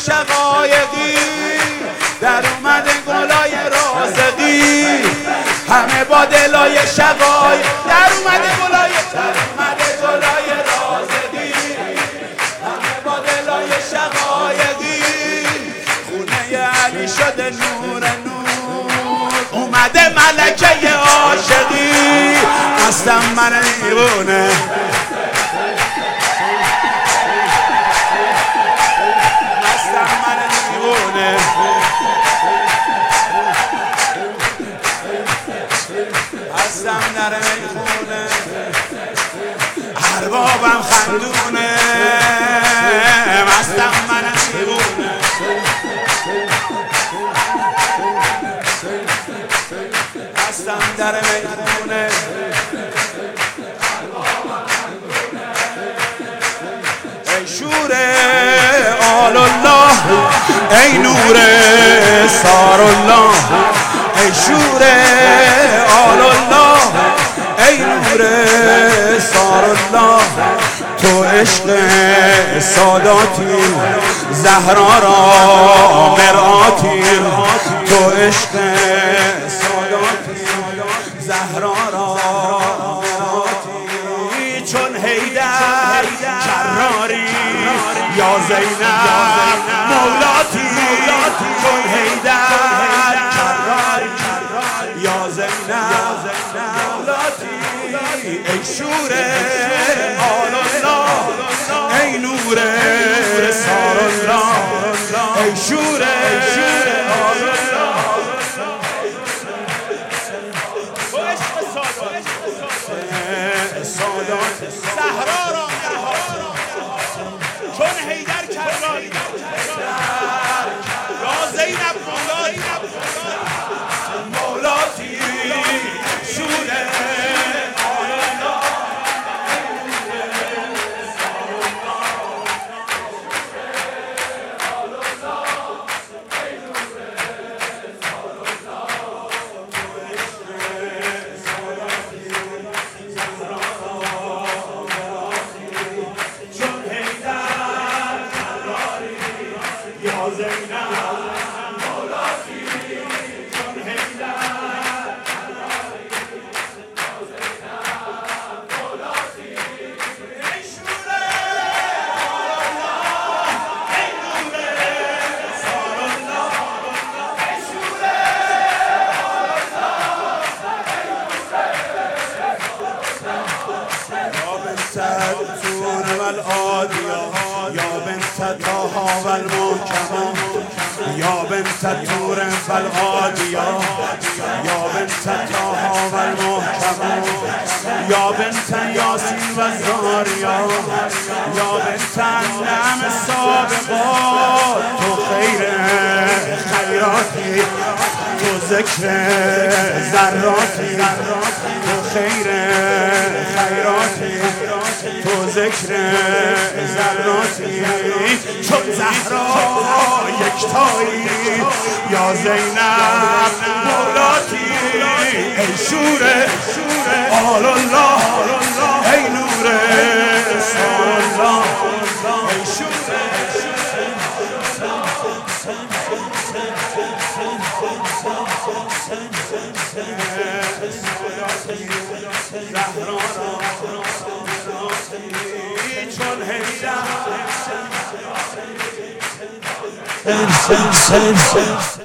شقایقی، در اومده گلای رازقی، همه با دلای شقایق. در اومده گلای رازقی، همه با دلای شقایقی. خونه علی شده نور نور، اومده ملکه عاشقی. هستم من دیوونه، هستم در میخونه، اربابم خندونه، مستم من دیوونه. هستم در میخونه، ای شور آل الله، ای نور سار الله، ای شور آل الله، ای نور سار الله. تو عشق ساداتی، زهرا را مرآتی. تو عشق ساداتی، زهرا را مرآتی. چون حیدر کراری، یا زینب مولاتی. چون حیدر کراری، یا زینب مولاتی. ای شور آل الله، ای نور سار الله، ای شور آل الله. زهرا را چون حیدر کراری، یا زینب مولاتی. شور یا بنت طه والمحکمة، یا بنت طور فالعادیات، یا بنت طه والمحکمة، یا بنت یاسین والذاریات، یا بنت انعم السابقات. تو خیر خیراتی، تو ذکر ذراتی. تو خیر خیراتی، تو ذکر ذراتی. چون زهرا یکتایی، یا زینب مولاتی. ای شور آل الله، ای نور سار الله، ای شور زهرا را چون حیدر